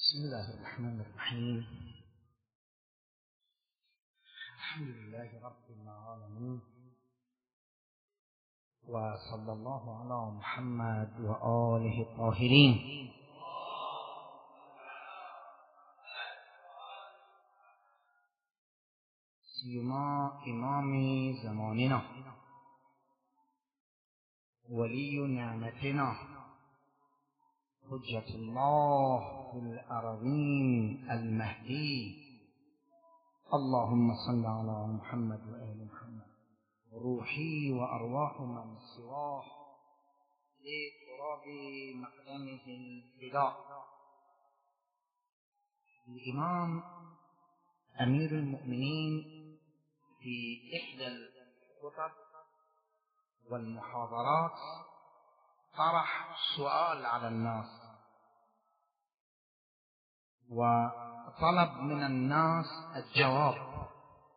بسم الله الرحمن الرحيم. الحمد لله رب العالمين، وصلى الله على محمد وآله الطاهرين. سيما إمام زماننا، ولي نعمتنا، حجة الله في الأرضين المهدي. اللهم صل على محمد وآل محمد، روحي وأرواح من سواه لتراب مقدمه الفداء. الإمام أمير المؤمنين في إحدى الخطب والمحاضرات طرح سؤال على الناس، وطلب من الناس الجواب.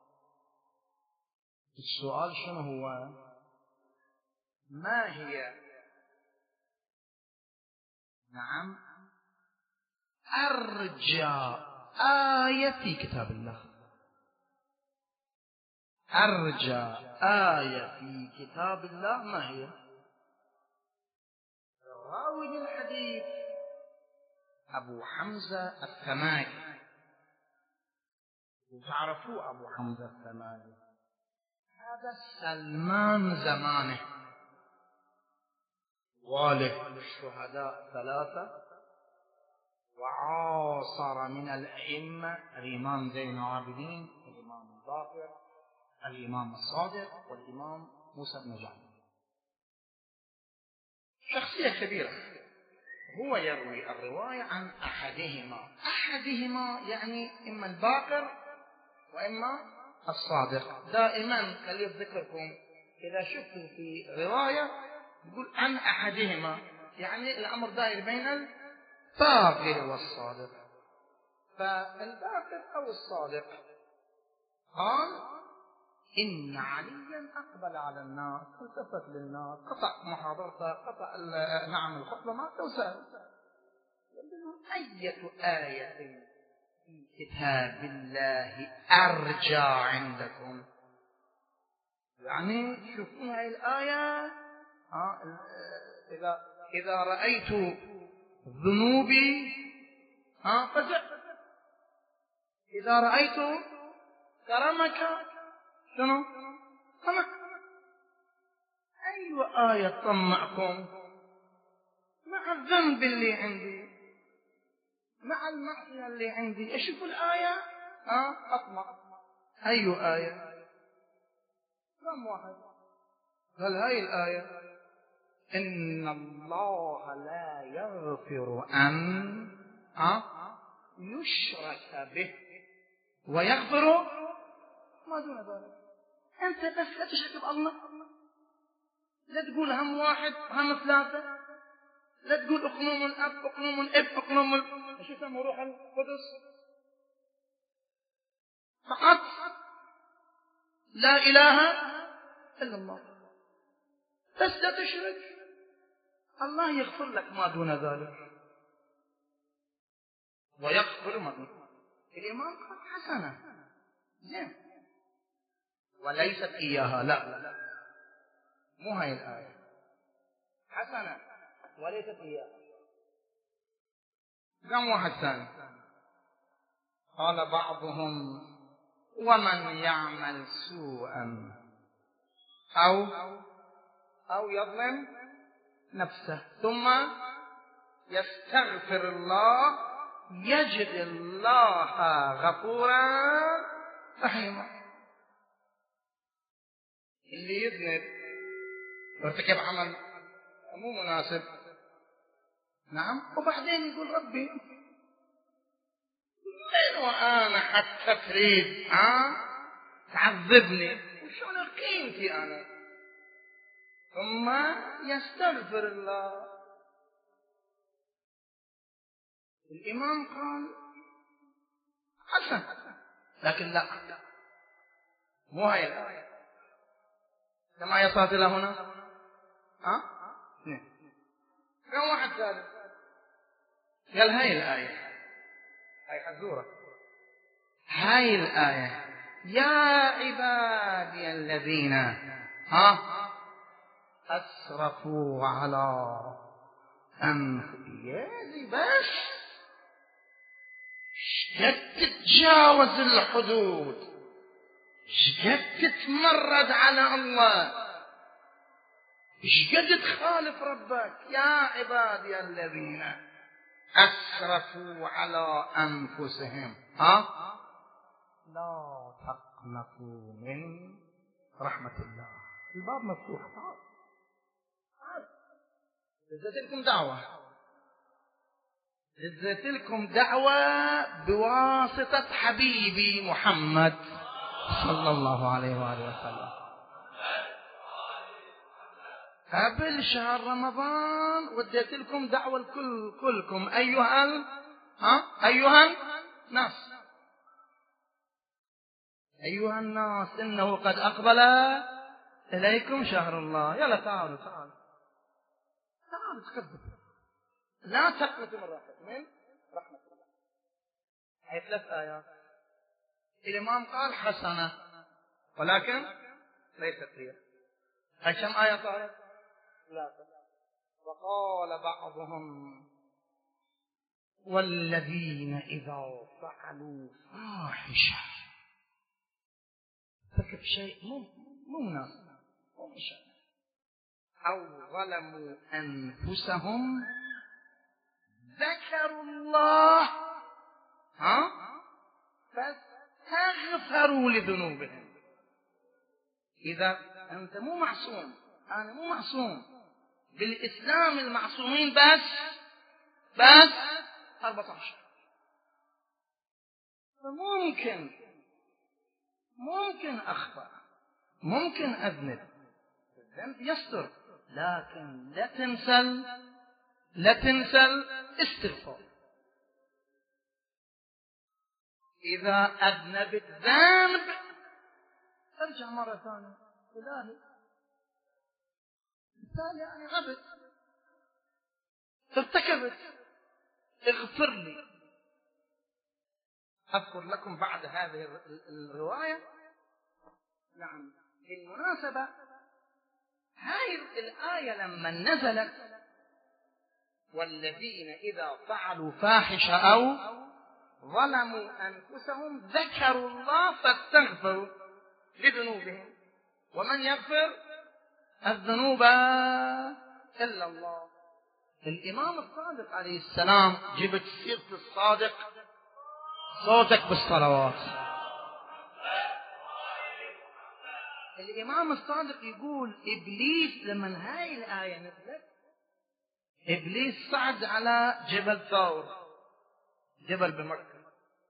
السؤال شنو هو؟ ما هي أرجى آية في كتاب الله؟ أرجى آية في كتاب الله ما هي؟ راوي الحديث أبو حمزة الثمالي، وتعرفوا أبو حمزة الثمالي هذا سلمان زمانه، والد الشهداء ثلاثة، وعاصر من الأئمة الإمام زين العابدين، الإمام الباقر، الإمام الصادق، والإمام موسى بن جعفر. شخصية كبيرة. هو يروي الرواية عن أحدهما يعني إما الباقر وإما الصادق. دائما خلي في ذكركم إذا شفتوا في رواية يقول عن أحدهما، يعني الأمر دائر بين الباقر والصادق. فالباقر أو الصادق قال إن عليا أقبل على الناس، التفت للناس، قطع محاضرته، قطع الخطبة ما توسل. أية آية في كتاب الله أرجى عندكم؟ يعني شوفوا هاي الآية، إذا رأيت ذنوبي فزع، إذا رأيت كرمك شنو؟ طمع. أي آية طمعكم مع الذنب اللي عندي، مع المعصية اللي عندي؟ أشوف الآية أطمع. أي آية؟ كم واحد قال هاي الآية إن الله لا يغفر أن يشرك به ويغفر ما دون ذلك. أنت بس لا تشرك بالله، لا تقول هم واحد هم ثلاثة، لا تقول أقنوم الأب أقنوم الإب أقنوم شو يسمى روح القدس، فقط لا إله إلا الله. بس لا تشرك، الله يغفر لك ما دون ذلك ويغفر ما دون ذلك. الإمام قال حسنة زين، وليست إياها. لا مو هاي الآية، حسنة وليست إياها. كم واحد ثاني قال بعضهم ومن يعمل سوءا أو يظلم نفسه ثم يستغفر الله يجد الله غفورا رحيما. اللي يذنب وارتكب عمل مو مناسب وبعدين يقول ربي من وأنا حتى تريد تعذبني، وشون قيمتي أنا؟ ثم يستغفر الله. الإمام قال حسن، لكن لا مو هاي الآية. كما يصلت إلى هنا كم واحد ثالث قال هاي الآية هاي حزورة. هاي الآية يا عبادي الذين أسرفوا على أنفسهم. بس شقد تتجاوز الحدود، شقد تتمرد على الله، شقد تخالف ربك. يا عبادي الذين أسرفوا على أنفسهم لا تقنطوا من رحمة الله. الباب مفتوح. تعال نزلت لكم دعوة، نزلت لكم دعوة بواسطة حبيبي محمد صلى الله عليه وآله وسلم. قبل شهر رمضان وديت لكم دعوة كلكم أيها الناس، أيها الناس إنه قد أقبل إليكم شهر الله. يلا تعالوا تقدموا، لا تقنطوا من رحمة الله. هي 3 آيات. الإمام قال حسنة ولكن ليست هي. هي كم آية صارت؟ 3. وقال بعضهم والذين إذا فعلوا فاحشة، ارتكب شيء مو مناسب مو مشان، أو ظلموا أنفسهم ذكروا الله فاستغفروا لذنوبهم. إذا أنت مو معصوم، أنا مو معصوم، بالإسلام المعصومين بس 14. فممكن أخطأ، ممكن أذنب، الذنب يستر، لكن لا تنسى الاستغفار. إذا أذنبت ذنب ارجع مرة ثانية، إلهي يعني غبت، ارتكبت، اغفر لي. أذكر لكم بعد هذه الرواية. نعم بالمناسبة هاي الآية لما نزلت والذين إذا فعلوا فاحشة أو ظلموا أنفسهم ذكروا الله فاستغفروا لذنوبهم، ومن يغفر الذنوب إلا الله. الإمام الصادق عليه السلام، جبت سيرة الصادق صوتك بالصلوات. الإمام الصادق يقول إبليس لما هاي الآية نزلت، إبليس صعد على جبل ثور، جبل بمكة،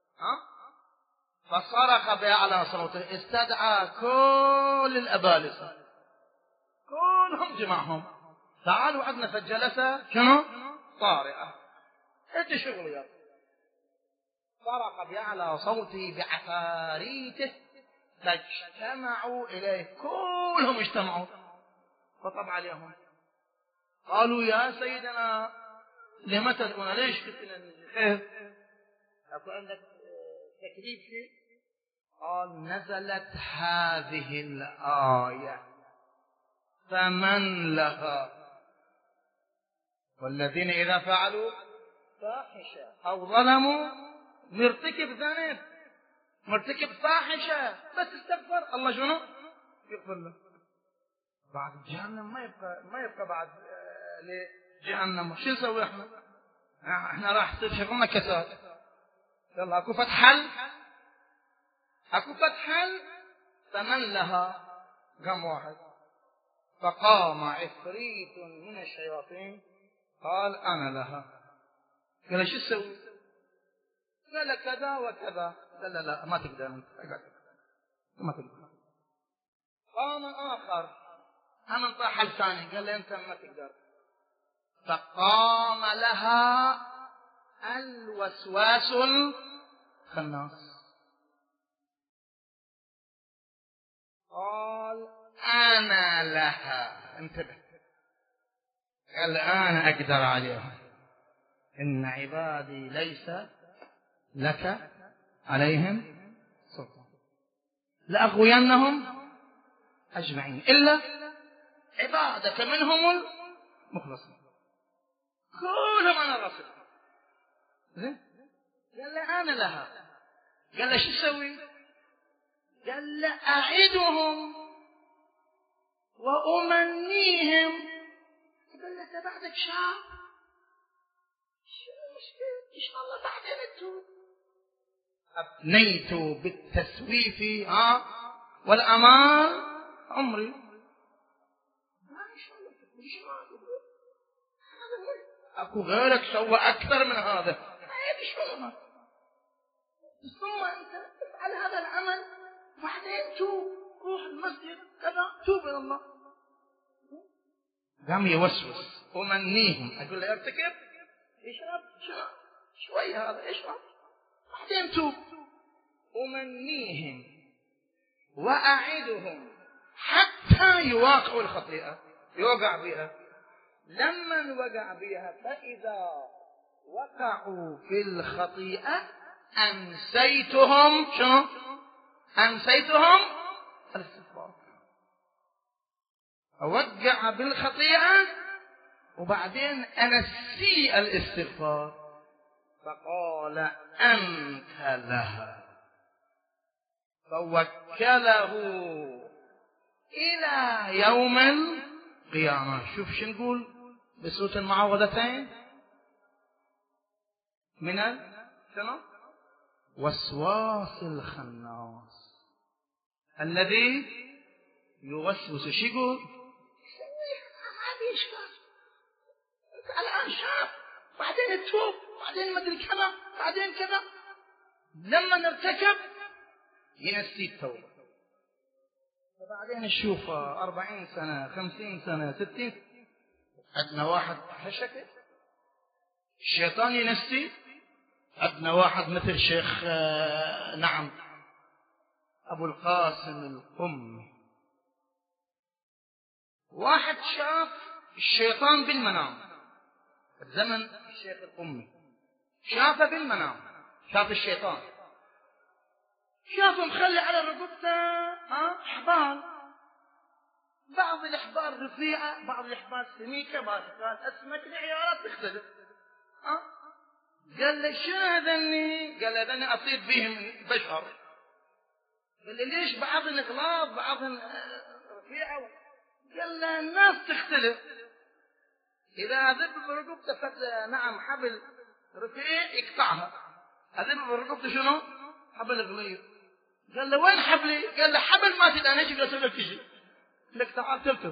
فصرخ بأعلى صوته، استدعى كل الأبالسة كلهم جمعهم، تعالوا عندنا في الجلسة شنو؟ طارئة، انت شغل. صرخ بأعلى صوته بعفاريته فاجتمعوا إليه، كلهم اجتمعوا، فطب عليهم قالوا يا سيدنا لما تدعونا؟ ليش كنتنا خير؟ أكو عندك تكليف شيء؟ قال نزلت هذه الآية فمن لها والذين إذا فعلوا فاحشة أو ظلموا، مرتكب ذنب مرتكب فاحشة بس استغفر الله شنو؟ يغفر له. بعد جهنم ما يبقى بعد لجهنم. شو نسوي احنا راح تصير شغلنا كساد. يلا اكو فتح حل فمن لها قام واحد فقام عفريت من الشياطين قال انا لها. قال شو تسوي؟ قال كذا وكذا. قال لا ما تقدر انت، ما تقدر. قام اخر هم طاح حل ثاني قال له انت ما تقدر. فقام لها الوسواس الخناس قال انا لها. انتبه، قال انا اقدر عليها، ان عبادي ليس لك عليهم سلطان لأغوينهم أجمعين إلا عبادك منهم المخلصين. كلهم أنا راسل. قال له أنا لها. قال له شو تسوي؟ قال له أعدهم وأمنيهم. قال له أنت بعدك شاب، شو المشكلة؟ إن شاء الله بعدين تتوب. أفنيت بالتسويف والأمال عمري. أكو غيرك سوى أكثر من هذا. ثم أنت تفعل هذا العمل بعدين توب، روح المسجد كذا، توب إلى الله. قام يوسوس. أمنيهم، أقول له ارتكب، اشرب شوي هذا، اشرب بعدين توب. أمنيهم وأعدهم حتى يواقعوا الخطيئة، يوقع بها. لما وقع بها فإذا وقعوا في الخطيئة أنسيتهم. شنو؟ أنسيتهم الاستغفار. أوقع بالخطيئة وبعدين أنسي الاستغفار. فقال أنت لها، فوكله إلى يوم القيامة. شوف شو نقول بسورة المعوذتين من شنو؟ وسواس الخناس الذي يوسوس. شو يقول؟ هذه إشكال، أنت الآن شاب، بعدين تتوب، بعدين ما أدري كذا، بعدين كذا. لما نرتكب ينسي التوبة. وبعدين نشوف 40 سنة 50 سنة 60 عندنا واحد هالشكل. الشيطان ينسي. عندنا واحد مثل شيخ نعم أبو القاسم القمي. واحد شاف الشيطان بالمنام. زمن الشيخ القمي شافه بالمنام، شاف الشيطان، شافه مخلي على رقبته حبال. بعض الأحبال رفيعة، بعض الأحبال سميكة، بعض الأحبال أسمك. العيارات تختلف. قال له شو هذني؟ قال له هذني أصيد بهم بشر. قال له ليش بعضهم غلاظ بعضهم رفيعة؟ قال له الناس تختلف. إذا ذب برقبته نعم حبل رفيع يقطعها، أذب برقبته شنو؟ حبل غليظ. قال له وين حبلي؟ قال له حبل ما تدري أنا ايش أسوي لك تجي لك تعال تركب.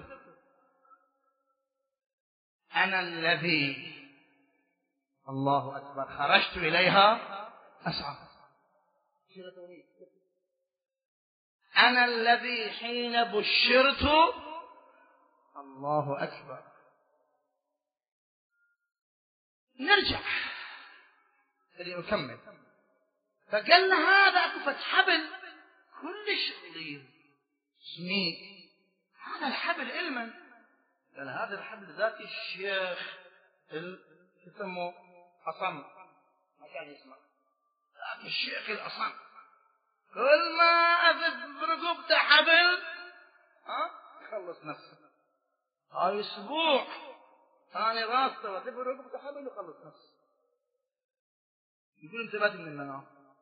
أنا الذي الله أكبر خرجت إليها أسعى. أنا الذي حين بشرت الله أكبر. نرجع نكمل. فقال له هذا أكو حبل كلش غليظ سميك، هذا الحبل علما. قال هذا الحبل ذات الشيخ يسموه أصم، ما كان يسمع، ذات الشيخ الأصم. كل ما أذب برقبته حبل يخلص نفسه. هاي أسبوع ثاني راسه وأذب برقبته حبل يخلص نفسه. يقول انتبهت من المنام.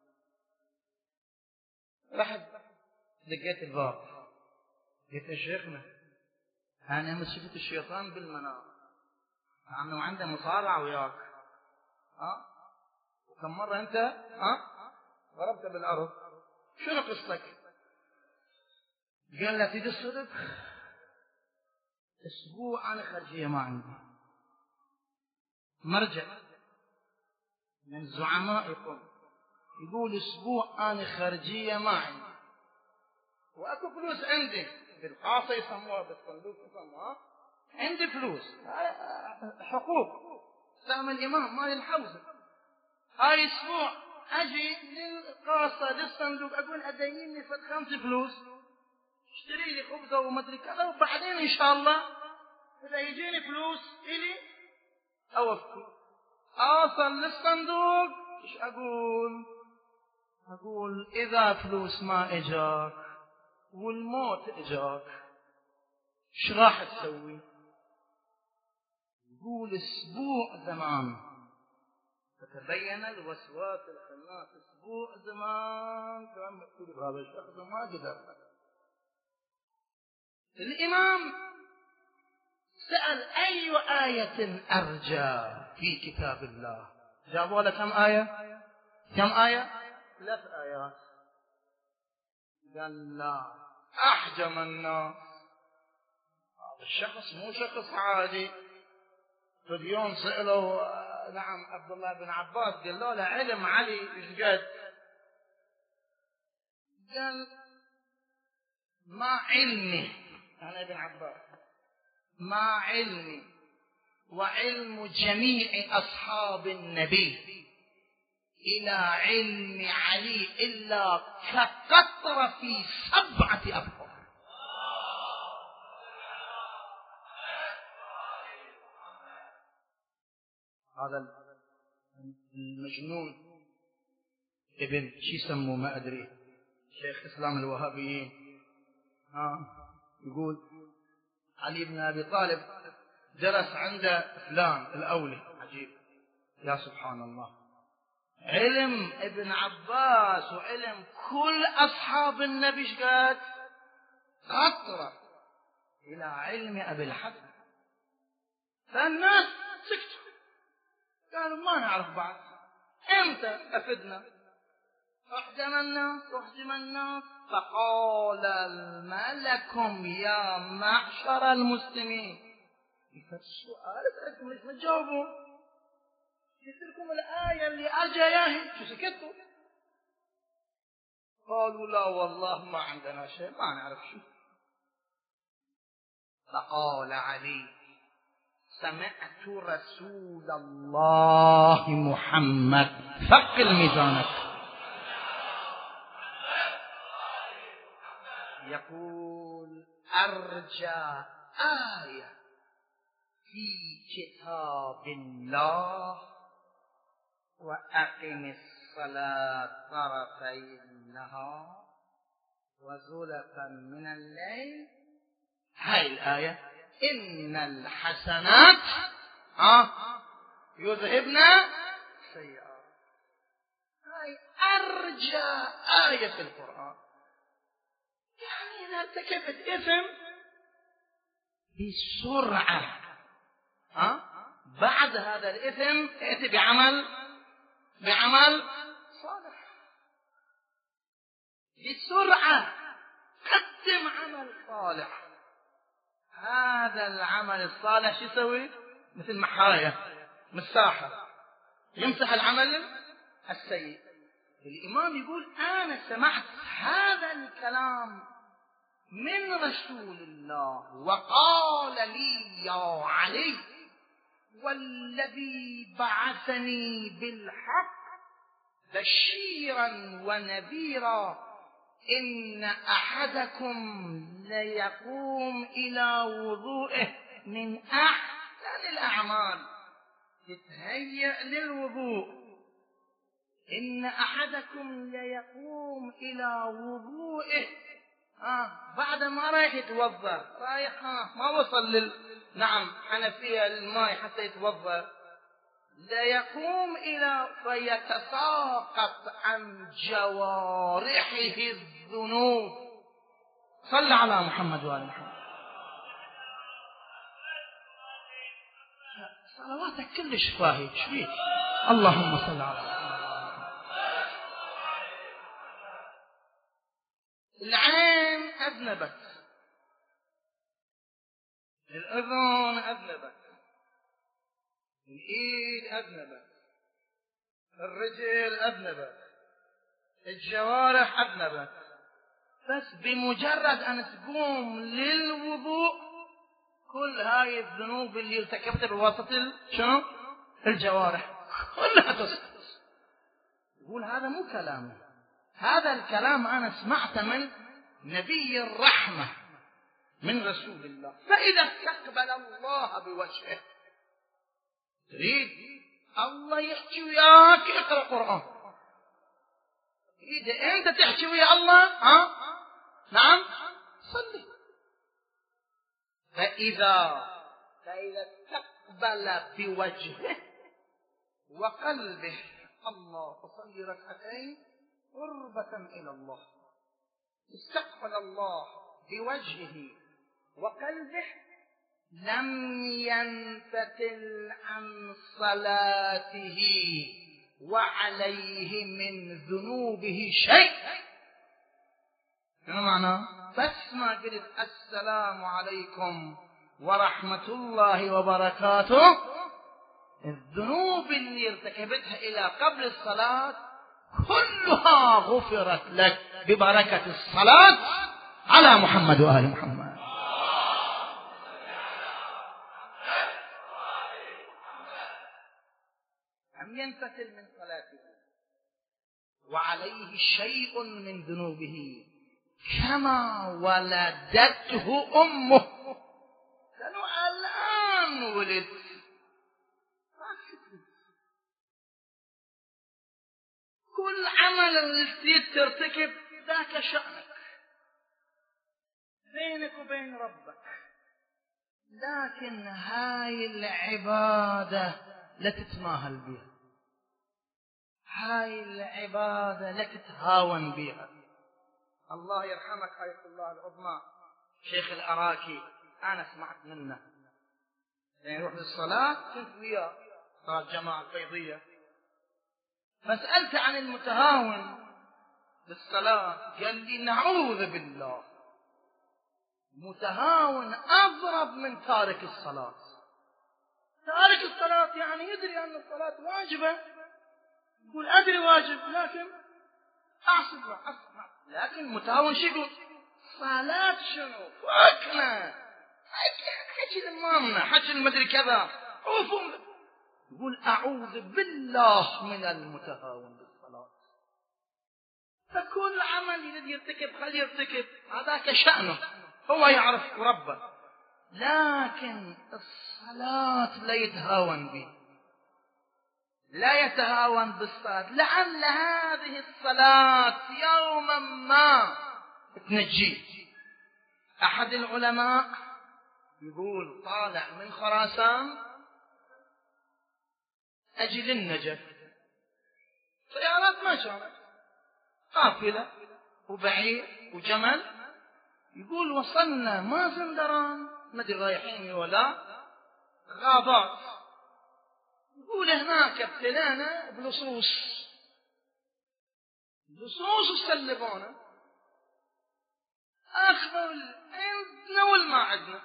رحت دقيت الباب، قلت يا شيخنا أنا أمس شفت الشيطان بالمنام عنه عنده مصارعة وياك، وكم مرة أنت ضربت بالأرض، شنو قصتك؟ قال له تدري الصدق؟ أسبوع أنا خارجية ما عندي، مرجع من زعمائكم يقول أسبوع أنا خارجية ما عندي، وأكو فلوس عندي بالقاصة يسموها، بالصندوق يسموها، عندي فلوس حقوق سام الإمام مال الحوزة. هاي أسبوع أجي للقاصة للصندوق أقول أديني فد 5 فلوس اشتري لي خبزة ومدري كذا، وبعدين إن شاء الله إذا يجيني فلوس إلي أوفي. أوصل للصندوق ايش اقول اذا فلوس ما اجاك والموت اجاك ايش راح تسوي؟ يقول اسبوع زمان فتبين الوسواس الخناس. اسبوع زمان كان مكتوب هذا الشخص ما قدر. الامام سأل اي آية ارجى في كتاب الله؟ جابوا له كم آية؟ 3 آيات. قال لا، احجم الناس. هذا الشخص مو شخص عادي. في اليوم سألوا نعم عبد الله بن عباس قالوا له علم علي ايش قد؟ قال ما علمي انا ابن عباس، ما علمي وعلم جميع اصحاب النبي الى علم علي الا كقطرة في 7 أبحر. هذا المجنون ابن شي يسموه ما ادري، شيخ اسلام الوهابيين، يقول علي بن ابي طالب جلس عند فلان الاولي. عجيب، يا سبحان الله، علم ابن عباس وعلم كل اصحاب النبي ايش قد؟ قطرة الى علم ابي الحسن. فالناس سكتوا، قالوا ما نعرف بعد، امتى افدنا؟ احجم الناس. فقال الملك يا معشر المسلمين. السؤال سألتم ليش ما تجاوبوا؟ قلت لكم الآية اللي أجاياها شو سكتوا؟ قالوا لا والله ما عندنا شيء، ما نعرف شيء. فقال علي سمعت رسول الله محمد، ثقل ميزانك، يقول أرجى آية في كتاب الله وأقم الصلاة طرفي النهار وزلفا من الليل. هاي الآية إن الحسنات يذهبن السيئات. هاي أرجى آية في القرآن. يعني إذا ارتكبت إثم بسرعة بعد هذا الإثم ائت بعمل صالح بسرعة، قدم عمل صالح. هذا العمل الصالح شو يسوي؟ مثل محاية مساحة يمسح العمل السيء. الإمام يقول أنا سمعت هذا الكلام من رسول الله وقال لي يا علي والذي بعثني بالحق بشيرا ونذيرا إن أحدكم ليقوم إلى وضوئه من أحسن الأعمال، يتهيأ للوضوء. إن أحدكم ليقوم إلى وضوئه بعد ما رايح يتوضأ، رايح ما وصل حنفية الماء حتى يتوضأ، ليقوم إلى فيتساقط عن جوارحه الذنوب. صل على محمد وآل محمد. صلواتك كلش فاهي شبيك. اللهم صل على محمد. العين أذنبت، الأذن أذنبت، الإيد أذنبت، الرجل أذنبت، الجوارح أذنبت. بس بمجرد أن تقوم للوضوء كل هاي الذنوب اللي ارتكبتها بواسطة شنو؟ الجوارح كلها تسقط. يقول هذا مو كلامي، هذا الكلام أنا سمعته من نبي الرحمة من رسول الله. فإذا استقبل الله بوجهه تريد الله يحكي وياك اقرأ قرآن. إذا أنت تحكي ويا الله نعم صلي. فإذا استقبل بوجهه وقلبه الله فصلي ركعتين قربة إلى الله. استقبل الله بوجهه وقلبه لم ينفتل عن صلاته وعليه من ذنوبه شيء. شنو معنى؟ بس ما قلت السلام عليكم ورحمة الله وبركاته، الذنوب اللي ارتكبتها إلى قبل الصلاة كلها غفرت لك ببركة الصلاة على محمد وآل محمد. لم ينفتل من صلاته وعليه شيء من ذنوبه كما ولدته أمه. لأنه الآن ولد كل عمل اللي ترتكب ذاك شأنك بينك وبين ربك، لكن هاي العبادة لا تتماهل بها، هاي العبادة لا تتهاون بها. الله يرحمك آية الله العظمى شيخ العراكي، أنا سمعت منه يعني يروح للصلاة كنت وياه صلاة الجماعة الفيضية، فسألت عن المتهاون بالصلاة قال لي نعوذ بالله، متهاون أضرب من تارك الصلاة. تارك الصلاة يعني يدري أن الصلاة واجبة، يقول أدري واجب لكن أعصب أسمع، لكن متهاون شو يقول؟ صلاة شنو؟ فاكنا حكي الإمامنا حكي المدري كذا، يقول أعوذ بالله من المتهاون بالصلاة. فكل عمل الذي يرتكب خليه يرتكب، هذاك شأنه هو يعرف ربه، لكن الصلاة لا يتهاون به، لا يتهاون بالصلاة، لعل هذه الصلاة يوما ما تنجيه. أحد العلماء يقول طالع من خراسان أجل النجف، سيارات ما شاءت قافلة وبعير وجمل، يقول وصلنا ما زندران ما ادري رايحين ولا غابات، يقول هناك ابتلانا بلصوص، لصوص وسلبونا اخذوا عندنا والما عندنا.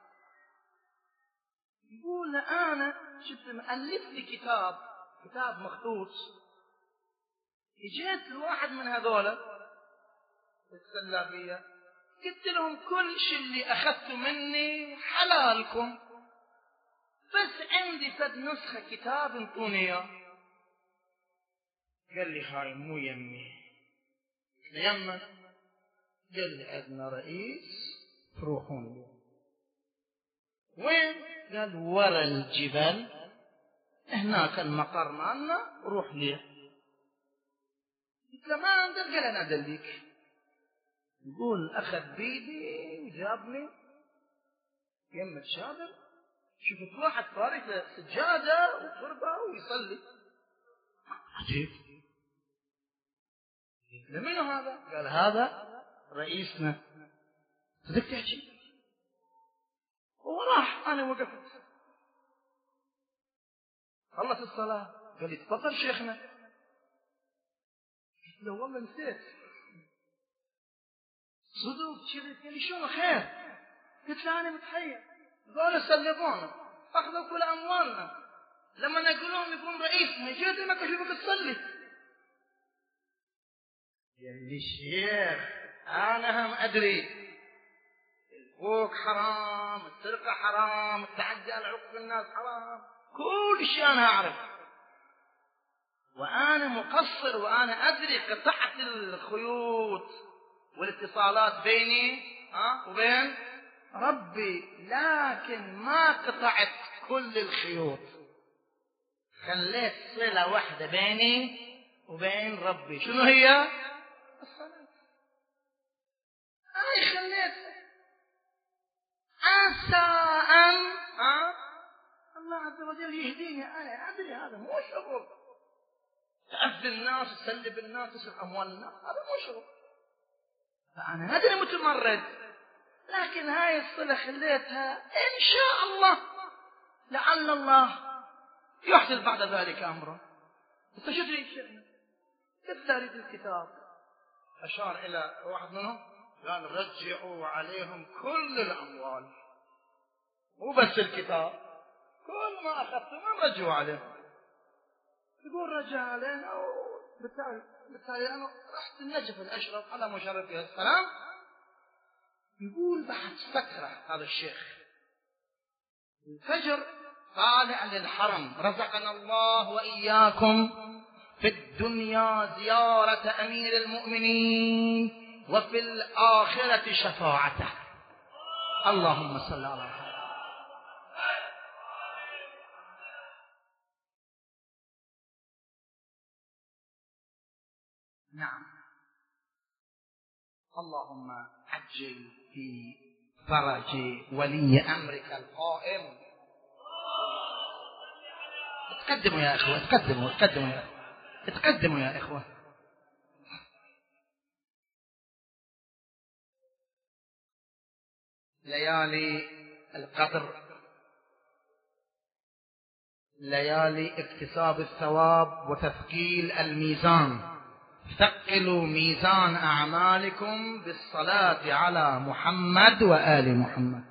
يقول انا شفت مؤلف لي كتاب مخطوط، اجيت لواحد من هذولا السلابية قلت لهم كل شيء اللي اخذته مني حلالكم، بس عندي فد نسخة كتاب انطوني اياه. قال لي هاي مو يمي. يمه؟ قال لي عندنا رئيس تروحون له. وين؟ قال ورا الجبل هناك المقر مالنا روح ليه. قلت له ما عندك؟ قال انا ادليك. يقول اخذ بيدي وجابني يم الشادر، شفت واحد فارق سجادة وتربة ويصلي. عجيب. قلت له منو هذا؟ قال هذا رئيسنا. صدق تحكي؟ وراح انا وقفت خلص الصلاة قال لي تفضل شيخنا. قلت له والله نسيت. صدق شريت. قال لي شو خير؟ قلت له انا متحير، قالوا سلبونا اخذوا كل اموالنا، لما نقول لهم يكون رئيسنا جيت ما اشوفك تصلي. قال لي شيخ انا هم ادري الفوق حرام، السرقه حرام، التعدي على حقوق الناس حرام، كل شيء انا اعرف، وانا مقصر وانا ادري قطعت الخيوط والاتصالات بيني وبين ربي، لكن ما قطعت كل الخيوط. خليت صلة واحدة بيني وبين ربي. شنو هي؟ الصلاة. أنا خليتها عسى أن الله عز وجل يهديني. أنا أدري هذا مو شغل تأذي الناس تسلب الناس تسلب أموال الناس، هذا مو شغل. فأنا أدري متمرد، لكن هاي الصلة خليتها إن شاء الله لعل الله يحدث بعد ذلك أمره. أنت شو تريد شيخنا؟ قلت له أريد الكتاب. أشار إلى واحد منهم قال رجعوا عليهم كل الأموال، مو بس الكتاب، كل ما أخذتم رجعوا عليهم. يقول رجع علينا، بالتالي أنا رحت النجف الأشرف على مشرفه السلام. يقول بعد فترة هذا الشيخ الفجر طالع للحرم، رزقنا الله وإياكم في الدنيا زيارة أمير المؤمنين وفي الآخرة شفاعته. اللهم صل على محمد. نعم، اللهم عجل في فرج ولي أمرك القائم. تقدموا يا إخوة، تقدموا يا إخوة. ليالي القدر، ليالي اكتساب الثواب وتثقيل الميزان. ثقلوا ميزان أعمالكم بالصلاة على محمد وآل محمد.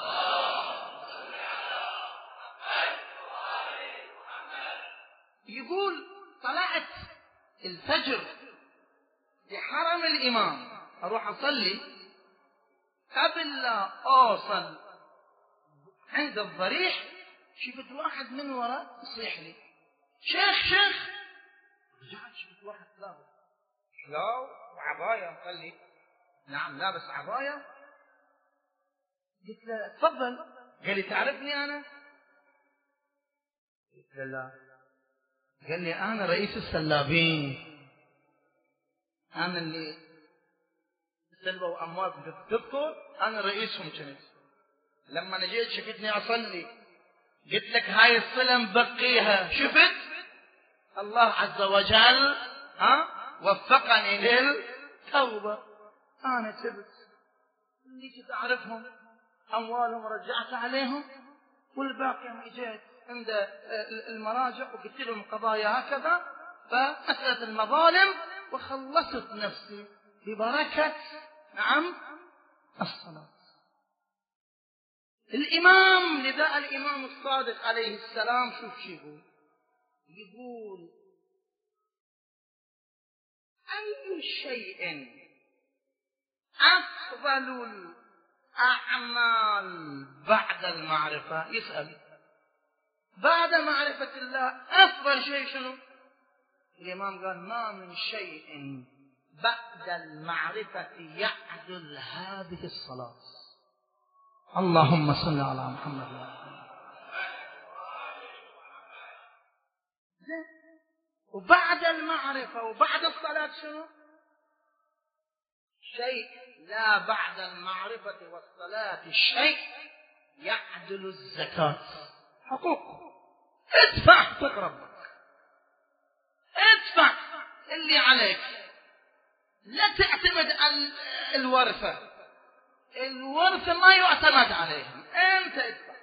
يقول طلعت الفجر في حرم الإمام أروح أصلي، قبل لا أوصل عند الضريح شفت واحد من وراء يصيح لي شيخ. رجعت شفت واحد لابس لا وعباية مصلي. نعم لابس عباية. قلت له تفضل. قال لي تعرفني أنا؟ قلت له لا. قال لي أنا رئيس السلابين، أنا اللي سلبوا أموالكم تذكر، أنا رئيسهم كنت. لما أنا جيت شفتني أصلي قلت لك هاي الصلة مبقيها. شفت الله عز وجل وفقني للتوبة. أنا تبت اللي تعرفهم أموالهم رجعت عليهم، والباقي يوم جيت عند المراجع وقلت لهم قضايا هكذا، فمسألة المظالم وخلصت نفسي ببركة نعم الصلاة. الإمام لذا الإمام الصادق عليه السلام شوف يقول أي شيء أفضل الأعمال بعد المعرفة؟ يسأل بعد معرفة الله أفضل شيء شنو؟ الإمام قال ما من شيء بعد المعرفة يعدل هذه الصلاة. اللهم صل على محمد. وبعد المعرفة وبعد الصلاة شنو؟ شيء لا بعد المعرفة والصلاة شيء يعدل الزكاة. حقوق ادفع حقوق ربك، ادفع اللي عليك، لا تعتمد على الورثة ما يعتمد عليهم، انت ادفع.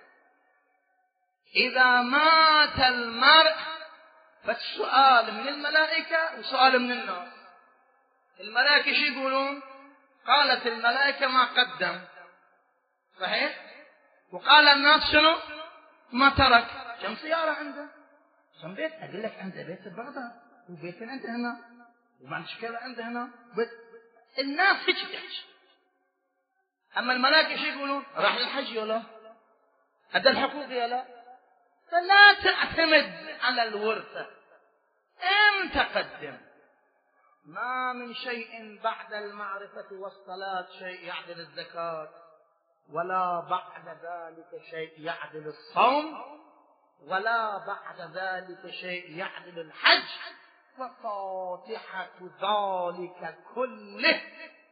اذا مات المرء فالسؤال من الملائكة وسؤال من الناس. الملائكة شو يقولون؟ قالت الملائكة ما قدم، صحيح؟ وقال الناس شنو؟ ما ترك. كم سيارة عنده؟ كم بيت؟ أقول لك عنده بيت ببغداد، وبيتين عنده هنا، وما مشكلة عنده هنا. الناس هيك تحكي. أما الملائكة شو يقولون؟ راح للحج ولا؟ أدى الحقوق ولا؟ فلا تعتمد على الورثة، أنت قدم. ما من شيء بعد المعرفة والصلاة شيء يعدل الزكاة، ولا بعد ذلك شيء يعدل الصوم، ولا بعد ذلك شيء يعدل الحج. وفاتحة ذلك كله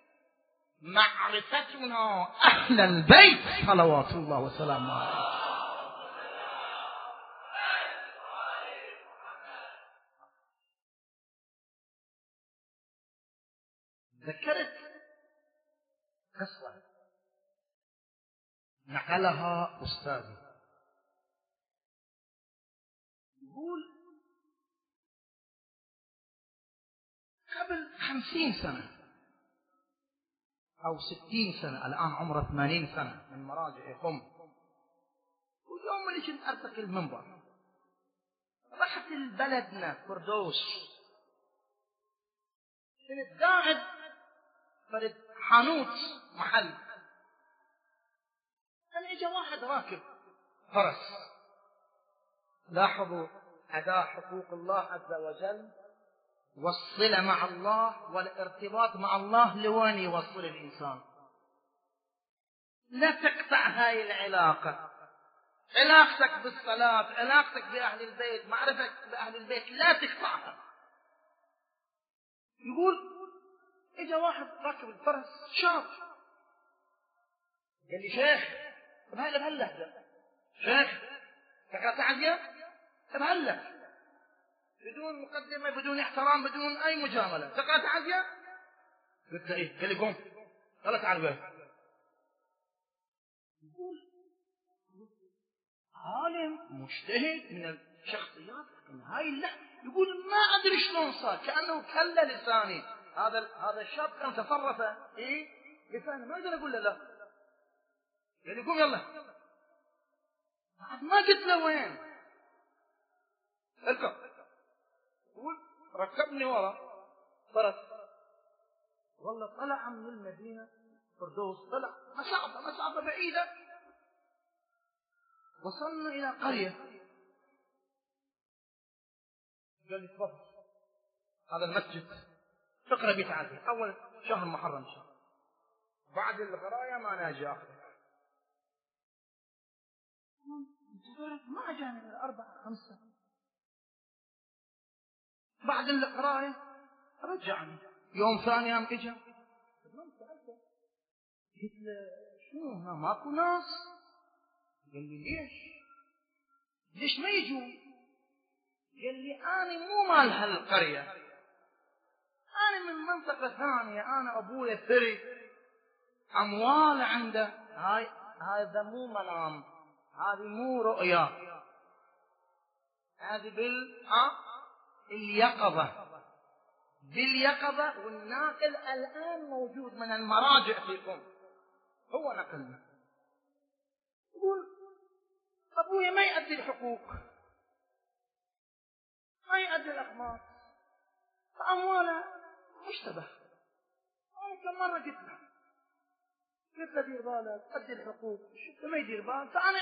معرفتنا أهل البيت صلوات الله وسلامه عليه. ذكرت قصة نقلها أستاذي، يقول قبل 50 سنة أو 60 سنة، الآن عمره 80 سنة، من مراجع قم. ويوم اللي كنت أرتقي المنبر رحت لبلدنا فردوس، كنت قاعد فرد حانوت محل، أنا إجا واحد راكب فرس. لاحظوا أداء حقوق الله عز وجل والصلة مع الله والارتباط مع الله لوين يوصل الإنسان. لا تقطع هاي العلاقة، علاقتك بالصلاة، علاقتك بأهل البيت، معرفتك بأهل البيت، لا تقطعها. يقول إجا واحد راكب الفرس شاب، قال لي شيخ بهلا بهلا شيخ تقرأ تعزية بهلا، بدون مقدمة، بدون احترام، بدون أي مجاملة، تقرأ تعزية؟ قلت له إيه؟ قال لي قوم يلا تعال بيه. يقول عالم مجتهد من الشخصيات، لكن هاي لا. يقول ما أدري شلون صار، كأنه كل لساني. هذا الشاب كان تصرفه إيه لساني، ما أقدر أقول له لا. قال لي قوم يلا. بعد ما قلت له وين اركب. يقول ركبني ورا فرس، والله طلع من المدينة فردوس، طلع مسافة بعيدة، وصلنا إلى قرية. قال لي تفضل هذا المسجد تقرأ بيت عادي، أول شهر محرم شهر، بعد الغراية ما ناجي آخر. ما جاني من 4 5. بعد القراية رجعني يوم ثاني يوم اجى. قلت له شنو هنا ماكو ناس؟ قال لي ليش ما يجون؟ قال لي انا مو مال هالقرية، انا من منطقة ثانية، انا ابويا ثري اموال عنده. هذا مو منام، هذه مو رؤيا، هذه باليقظة، والناقل الآن موجود من المراجع فيكم، هو نقلنا. يقول أبوي ما يؤدي الحقوق، ما يؤدي الأخماس، فأمواله مشتبه. أنا كم مرة قلت له دير بالك، أدي الحقوق، شفت ما يدير بالك، فأنا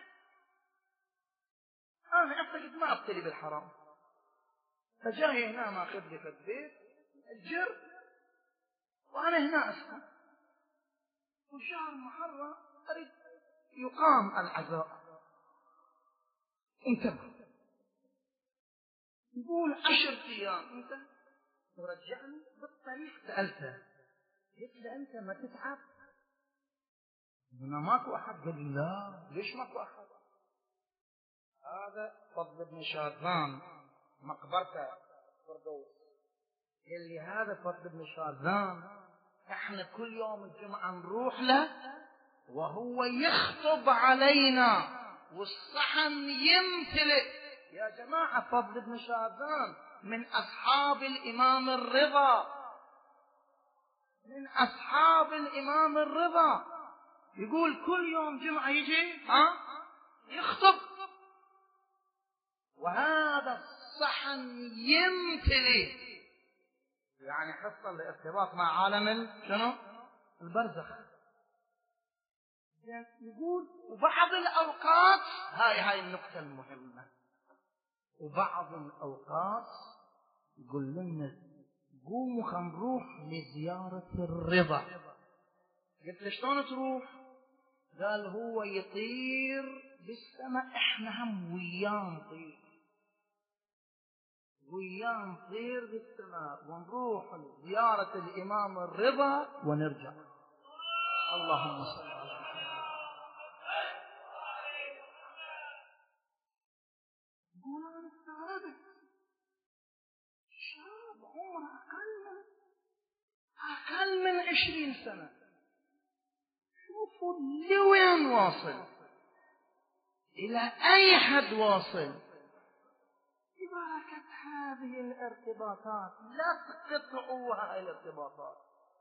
أعتقد ما أبتلي بالحرام، فجاي هنا ماخذ لي في البيت الجر، وأنا هنا أسكن، وشهر محرم أريد يقام العزاء. انتبه، يقول 10 أيام انت ورجعني بالطريق. سألته قلت له أنت ما تتعب؟ هنا ماكو أحد. قال لي لا. ليش ماكو أحد؟ هذا فضل بن شاذان مقبرته فردوس. قال لي هذا فضل بن شاذان احنا كل يوم الجمعة نروح له وهو يخطب علينا والصحن يمتلئ. يا جماعة فضل بن شاذان من أصحاب الإمام الرضا، من أصحاب الإمام الرضا. يقول كل يوم جمعة يجي يخطب، وهذا الصحن يمتلئ، يعني حصل الارتباط مع عالم شنو؟ البرزخ. يقول وبعض الأوقات هاي النقطة المهمة، وبعض الأوقات يقول لنا قوموا خلينا نروح لزيارة الرضا. قلت له شلون تروح؟ قال هو يطير بالسماء احنا هم وياه نطير بالسماء ونروح لزيارة الإمام الرضا ونرجع. اللهم صل على محمد. يقول أنا استغربت، شاب عمره أقل من 20 سنة، شوفوا لوين واصل، إلى أي حد واصل. ببركة هذه الارتباطات لا تقطعوا هاي الارتباطات،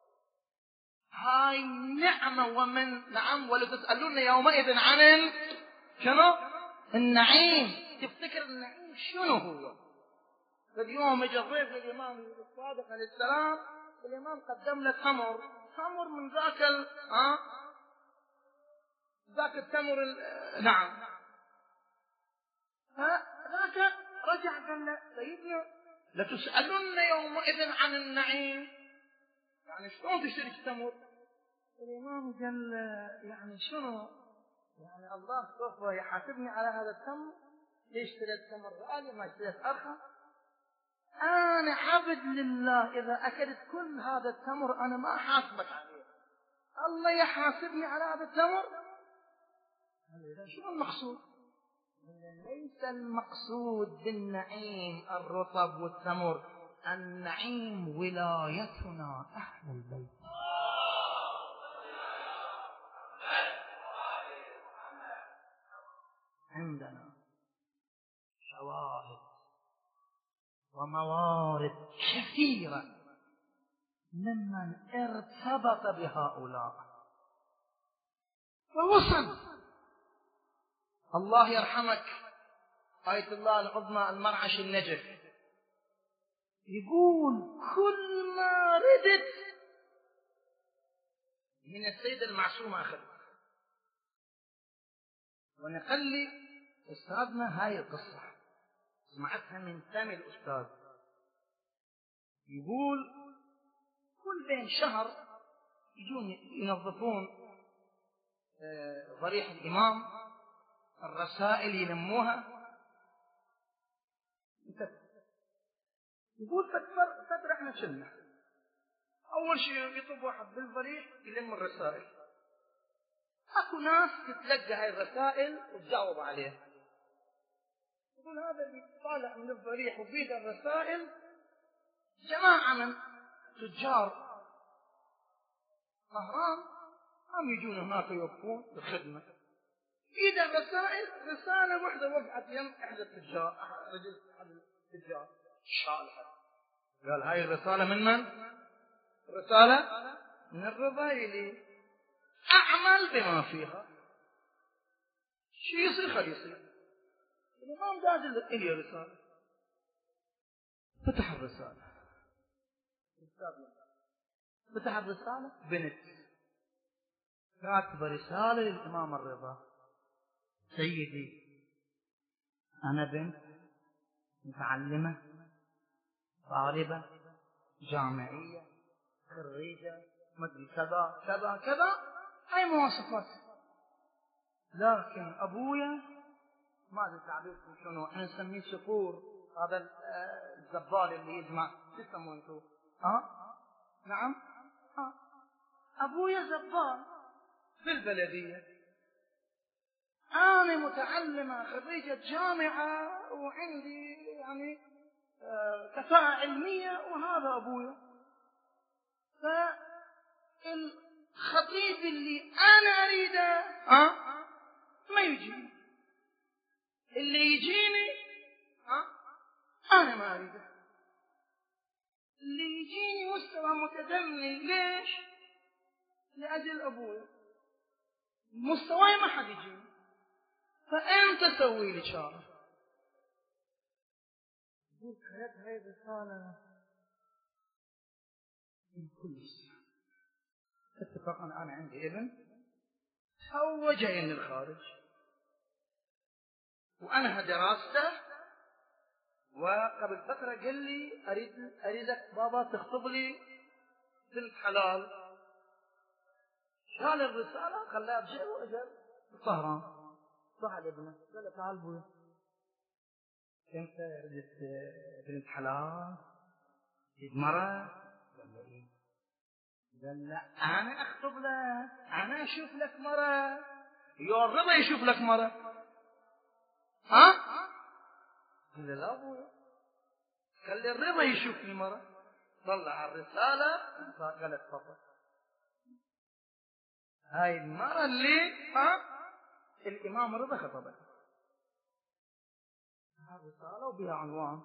هاي نعمة. ومن نعم ولتسألون يومئذ عن شنو النعيم. تفتكر النعيم شنو هو؟ اليوم اجى ضيف الإمام الصادق عليه السلام، الإمام قدم له تمر من ذاك ذاك التمر نعم. فذاك رجع قال له سيدنا لتسألن يومئذ عن النعيم، يعني شلون تشتري تمر؟ الإمام قال يعني شنو؟ يعني الله سوف يحاسبني على هذا التمر، ليش اشتريت تمر غالي ما اشتريت أرخص؟ أنا عبد لله، إذا أكلت كل هذا التمر أنا ما أحاسبك عليه، الله يحاسبني على هذا التمر. شنو المقصود؟ ليس المقصود بالنعيم الرطب والتمر، النعيم ولايتنا أهل البيت. عندنا شواهد وموارد كثيرة ممن ارتبط بهؤلاء ووصل. الله يرحمك آية الله العظمى المرعش النجف يقول كل ما ردت من السيدة المعصومة أخذت. ونخلي أستاذنا هاي القصة سمعتها من ثاني الأستاذ، يقول كل بين شهر يجون ينظفون ضريح الإمام، الرسائل يلموها. يقول فترة احنا شلنا أول شيء يطب واحد بالضريح يلم الرسائل، أكو ناس تتلقى هاي الرسائل وتجاوب عليها. يقول هذا اللي طالع من الضريح وبيد الرسائل جماعة من تجار مهران هم يجون هناك يوقفون بالخدمة، بيد الرسائل رسالة واحدة وقعت يم إحدى التجار، رجل أحد التجار شالها، قال هاي الرسالة من؟ رسالة من الرذيلي، أعمل بما فيها، شو يصير خلي يصير. الإمام قال إلي رسالة، فتح الرسالة، فتح الرسالة بنت كاتبة رسالة للإمام الرضا: سيدي أنا بنت متعلمة طالبة جامعية خريجة مدري كذا كذا كذا، هاي مواصفات، لكن أبويا ما أدري تعبيركم شنو، احنا نسميه سكور، هذا الزبال اللي يجمع شو يسموه انتم؟ نعم أبويا زبال في البلدية، أنا متعلمة خريجة جامعة وعندي يعني كفاءة علمية، وهذا أبويا. فالخطيب اللي أنا أريده ما يجيني، اللي يجيني أنا ما أريده، اللي يجيني مستوى متدني. ليش؟ لأجل أبويا، مستواي ما حد يجيني، فأنت سوي لي شارة. قلت هاي الرسالة من كل شيء. اتفقنا أنا عندي ابن هو جاي من الخارج وأنا دراسته، وقبل فترة قال لي أريدك بابا تخطب لي بنت حلال. شال الرسالة خلاها بجيبه وأجل الطهران. تعال ابنه. قال له تعال ابوي. انت رجت بنت حلال جيت مرة؟ قال له ايه. قال لا انا اخطب لك، انا اشوف لك مرة. يا الرضا يشوف لك مرة. ها؟ قال له لا ابوي، خلي الرضا يشوفني مرة. طلع الرسالة قالت تفضل. هاي المرة اللي الامام رضا خطبها. الرسالة وبها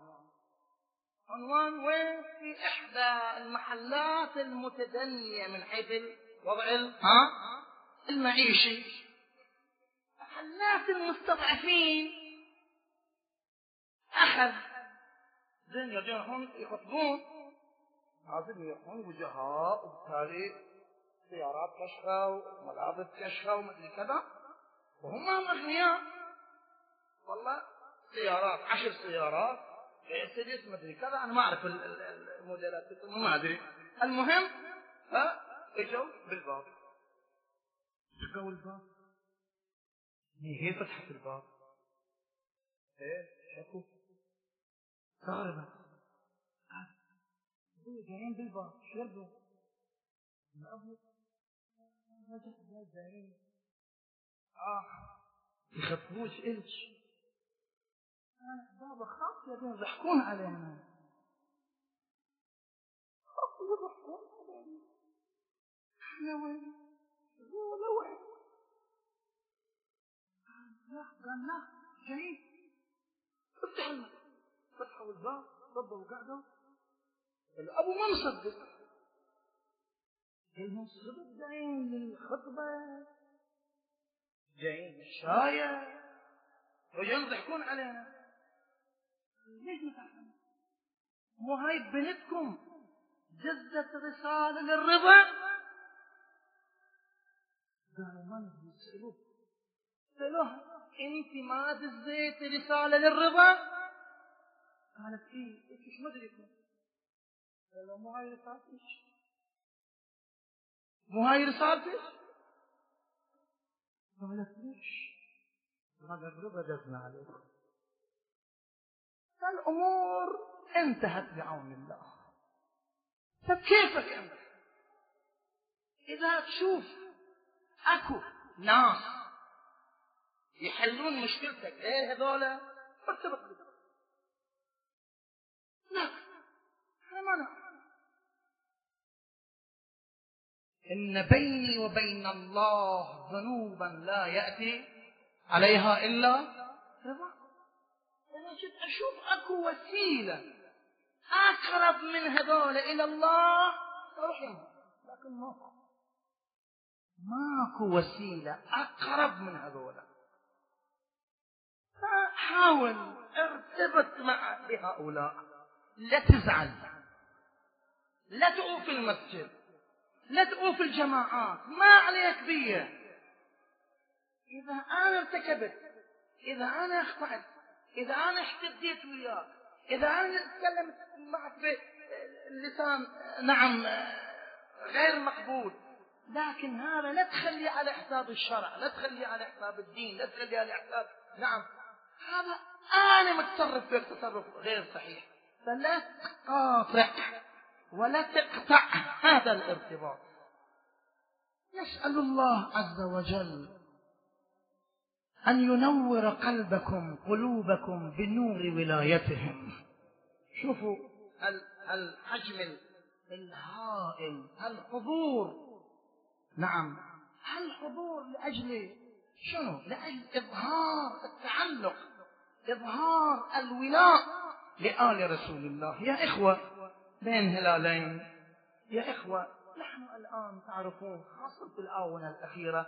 عنوان وين؟ في احدى المحلات المتدنية من حيث الوضع المعيشي، محلات المستضعفين. اخذ زين يرجعون يخطبون، لازم يكون وجهاء، وبالتالي سيارات كشخة وملابس كشخة ومدري كذا، وهم اغنياء والله. سيارات 10 سيارات مرسيدس مدري كذا، انا ما اعرف الموديلات ما ادري. المهم اجوا بالباب، شقوا الباب، هي فتحت الباب، ايه شكوا كهرباء، جايين بالباب شربوا الابو وجه جايين يخطبوش إلش. أنا بابا خاف يبين يضحكون علينا، خاف يضحكون علينا، احنا وين؟ ولا وين؟ قال لا جايين. فتحوا الباب صبوا وقعدوا. الأبو ما مصدق، جايين صدق جايين للخطبة، جايين الشاية وجايين يضحكون علينا. ليش نضحكون؟ مو هاي بنتكم جزت رسالة للرضا؟ قالوا ما نبي يسألوه. سألوها انت ما دزيت رسالة للرضا؟ قالت ايه ايش ما ادري. قالوا مو هاي رسالتك، مو هاي رسالتك. قالت ليش؟ قال الرضا دزنا عليك. الامور انتهت بعون الله. فكيفك انت اذا تشوف اكو ناس يحلون مشكلتك غير هذولا ارتبط بك؟ لا انا ما نعرف. ان بيني وبين الله ذنوبا لا ياتي عليها الا رضا. انا جيت اشوف اكو وسيله اقرب من هذول الى الله اروح يمها، لكن ماكو وسيله اقرب من هذول. فحاول ارتبط بهؤلاء، لا تزعل، لا تؤوف المسجد، لا تؤوف الجماعات، ما عليك بيه. اذا انا ارتكبت، اذا انا اخطأت، اذا انا احتديت وياك، اذا انا تكلمت معك بلسان نعم غير مقبول، لكن هذا لا تخلي على حساب الشرع، لا تخلي على حساب الدين، لا تخلي على حساب نعم هذا انا متصرف فيك تصرف غير صحيح. فلا تقاطع ولا تقطع هذا الارتباط. نسأل الله عز وجل أن ينور قلوبكم بنور ولايتهم. شوفوا الحجم الهائل، الحضور. نعم الحضور لأجل شنو؟ لأجل إظهار التعلق، إظهار الولاء لآل رسول الله. يا إخوة بين هلالين، يا إخوة نحن الآن تعرفون خاصة في الآونة الأخيرة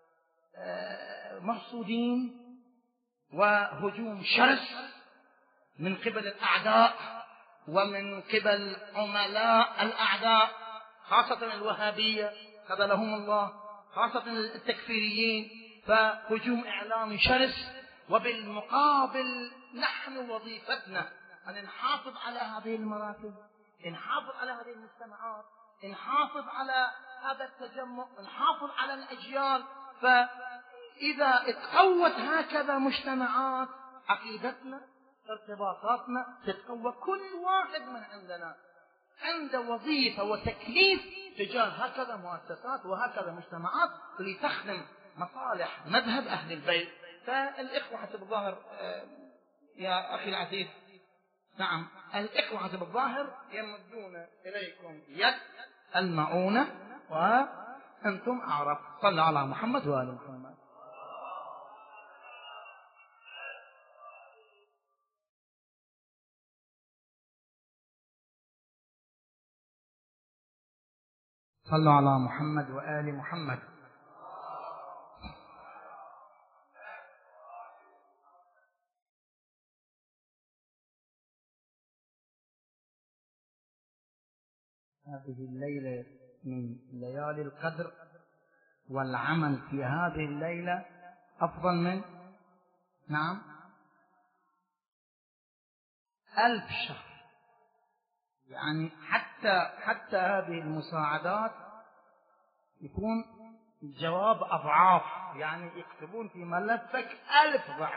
مرصودين وهجوم شرس من قبل الأعداء ومن قبل عملاء الأعداء، خاصة الوهابية قبلهم الله، خاصة التكفيريين. فهجوم إعلامي شرس، وبالمقابل نحن وظيفتنا أن نحافظ على هذه المراكز، نحافظ على هذه المجتمعات، نحافظ على هذا التجمع، نحافظ على الأجيال. إذا اتقوت هكذا مجتمعات، عقيدتنا ارتباطاتنا تتقوى. كل واحد من عندنا عنده وظيفة وتكليف تجاه هكذا مؤسسات وهكذا مجتمعات لتخدم مصالح مذهب أهل البيت. فالإخوة حسب الظاهر يا أخي العزيز، نعم، الإخوة حسب الظاهر يمدون إليكم يد المعونة وأنتم أعرف. صلوا على محمد وآل محمد. صلوا على محمد وآل محمد. هذه الليلة من ليالي القدر، والعمل في هذه الليلة أفضل من 1000 شهر. يعني حتى هذه المساعدات يكون جواب أضعاف، يعني يكتبون في ملفك 1000 ضعف.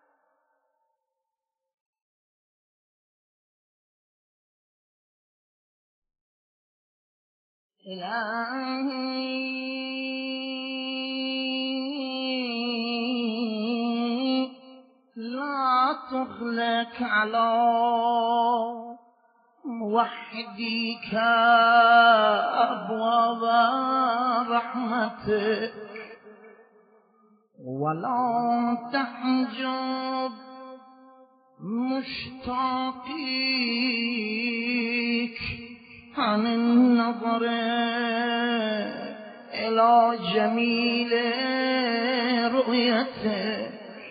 إلهي لا تغلق على موحديك أبواب رحمتك، ولا تحجب مشتاقيك عن النظر إلى جميل رؤيتك.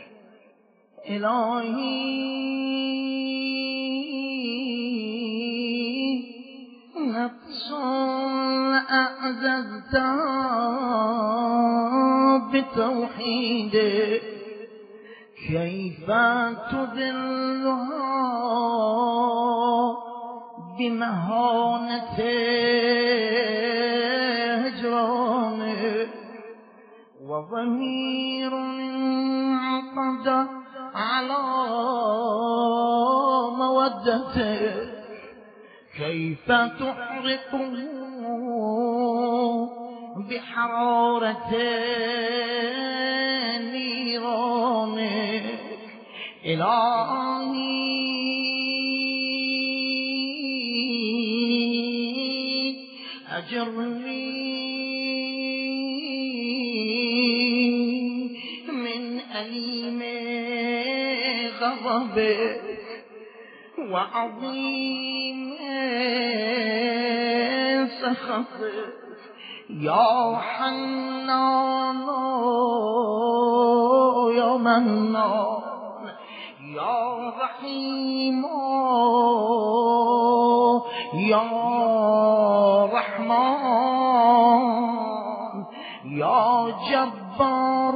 إلهي نفس أعززتها بتوحيدك، كيف تذلها بمهانة هجرانك، وضمير انعقد على مودتك، كيف تحرقه بحرارة نيرانك. إلهي أجرني من أليم غضبك وعظيم سخطك، يا حنان يا منان يا رحيم يا رحمن يا جبار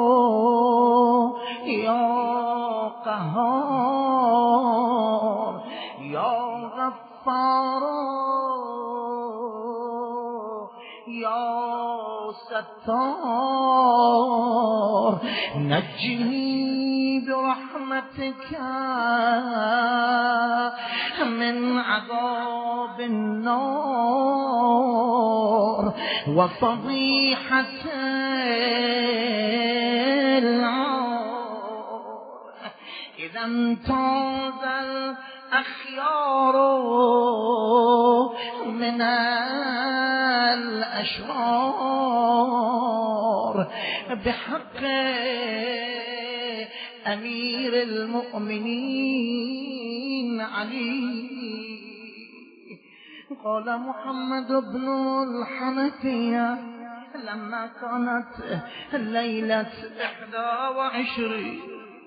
يا قهار يا غفار يا ستار. نجني برحمتك من عذاب النار وفضيحة العار. إذا امتاز الأخيار من الأشرار بحق أمير المؤمنين علي، قال محمد بن الحنفية لما كانت ليلة 21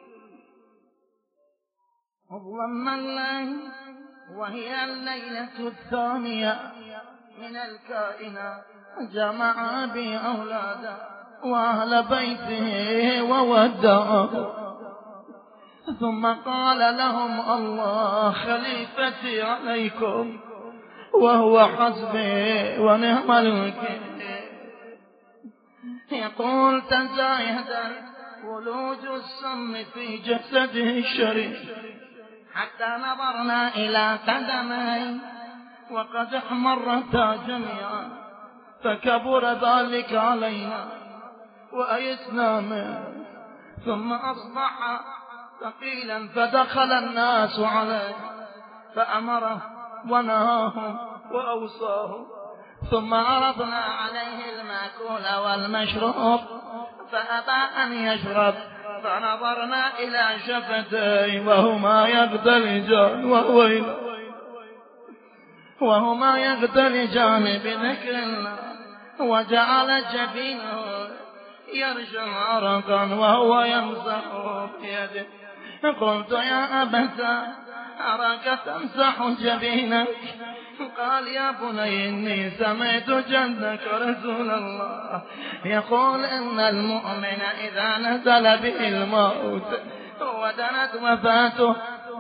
ظلم الليل وهي الليلة الثانية من الكائنات، جمع بأولاده وأهل بيته وودعه، ثم قال لهم الله خليفتي عليكم وهو حسبي ونعم الوكيل. يقول تزايد ولوج السم في جسده الشريف حتى نظرنا إلى قدميه وقد احمرتا جميعا، فكبر ذلك علينا وأيسنا منه، ثم أصبح ثقيلا فدخل الناس عليه فأمره ونهاهم وأوصاهم، ثم عرضنا عليه المأكول والمشروب فأبى أن يشرب، فنظرنا إلى شفتيه وهما يغتلجان بذكر الله، وجعل جبينه يرشم عرقا وهو يمسح بيده. قلت يا أبتا أراك تمسح جبينك؟ قال يا بني إني سمعت جدك رسول الله يقول إن المؤمن إذا نزل به الموت ودنت وفاته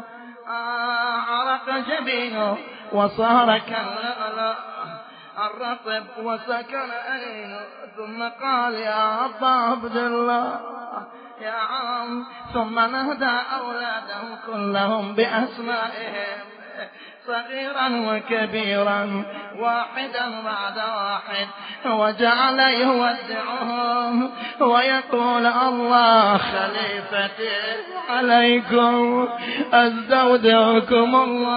عرق جبينه وصار كاللؤلؤ الرطب وسكن عينه، ثم قال يا أبا عبد الله يا عم، ثم نهدى أولاده كلهم بأسمائهم صغيرا وكبيرا واحدا بعد واحد، وجعل يودعهم ويقول الله خليفتي عليكم أستودعكم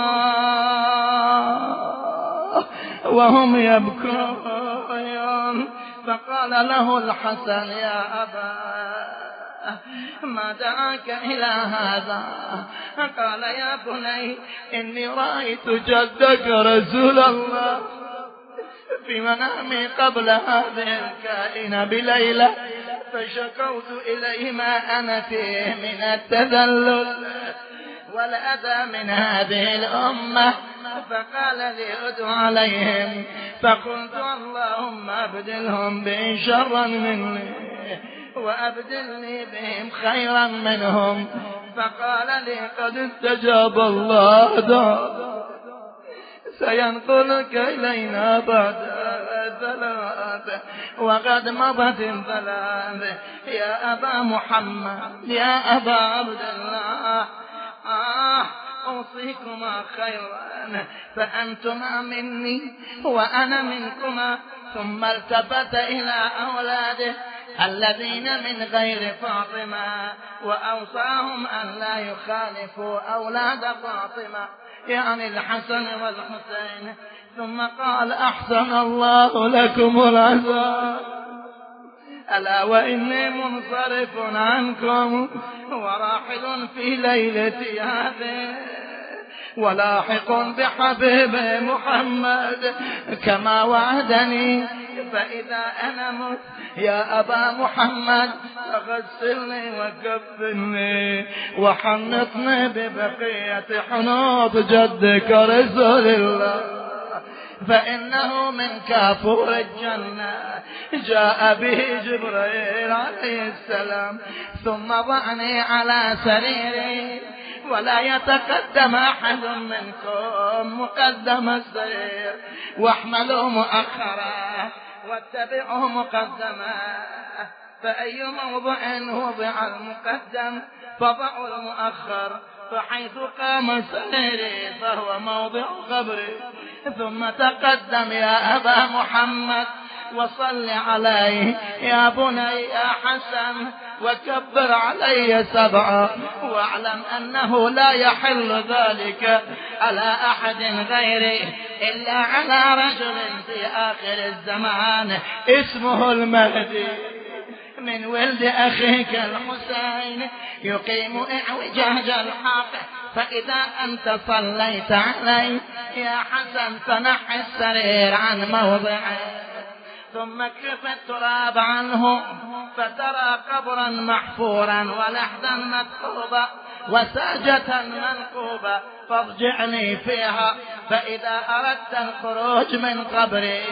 الله، وهم يبكون. فقال له الحسن يا أبا ما دعاك إلى هذا؟ قال يا بني إني رأيت جدك رسول الله في منامي قبل هذه الكائنة بليلة، فشكوت إليه ما أنا فيه من التذلل والأذى من هذه الأمة، فقال لي ادع عليهم، فقلت اللهم أبدلهم بهم شرا مني وأبدلني بهم خيرا منهم، فقال لي قد استجاب الله دعاء سينقلك إلينا بعد ثلاثة وقد مضت ثلاثة. يا أبا محمد يا أبا عبد الله أوصيكما خيرا فأنتما مني وأنا منكما. ثم التفت إلى أولاده الذين من غير فاطمة وأوصاهم أن لا يخالفوا أولاد فاطمة يعني الحسن والحسين، ثم قال أحسن الله لكم العزاء، ألا وإني منصرف عنكم وراحل في ليلتي هذه ولاحق بحبيب محمد كما وعدني، فإذا أنا مت يا أبا محمد فغسلني وكفني وحنطني ببقية حنوط جدك رسول الله، فإنه من كافور الجنة جاء به جبريل عليه السلام، ثم ضعني على سريري ولا يتقدم أحد منكم مقدم السرير، واحملوا مؤخرا واتبعوا مقدما، فأي موضع وضع المقدم فضعوا المؤخر، فحيث قام سريري فهو موضع قبري. ثم تقدم يا أبا محمد وصل عليه يا بني يا حسن وكبر علي 7، واعلم أنه لا يحل ذلك على أحد غيري إلا على رجل في آخر الزمان اسمه المهدي من ولد أخيك الحسين يقيم إعوجاج الحق، فإذا أنت صليت علي يا حسن فنحي السرير عن موضعه، ثم كف التراب عنه فترى قبرا محفورا ولحدا مدحوبا وساجة منقوبة، فارجعني فيها، فإذا أردت الخروج من قبري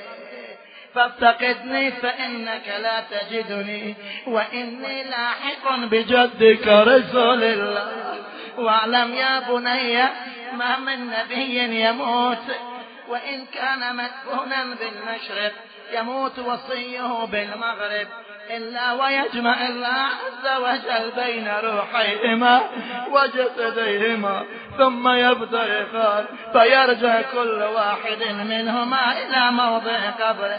فافتقدني فإنك لا تجدني، وإني لاحق بجدك رسول الله. واعلم يا بني ما من نبي يموت وإن كان مدفونا بالمشرق يموت وصيه بالمغرب، إلا ويجمع الله عز وجل بين روحيهما وجسديهما ثم يفترقان فيرجع كل واحد منهما إلى موضع قبره.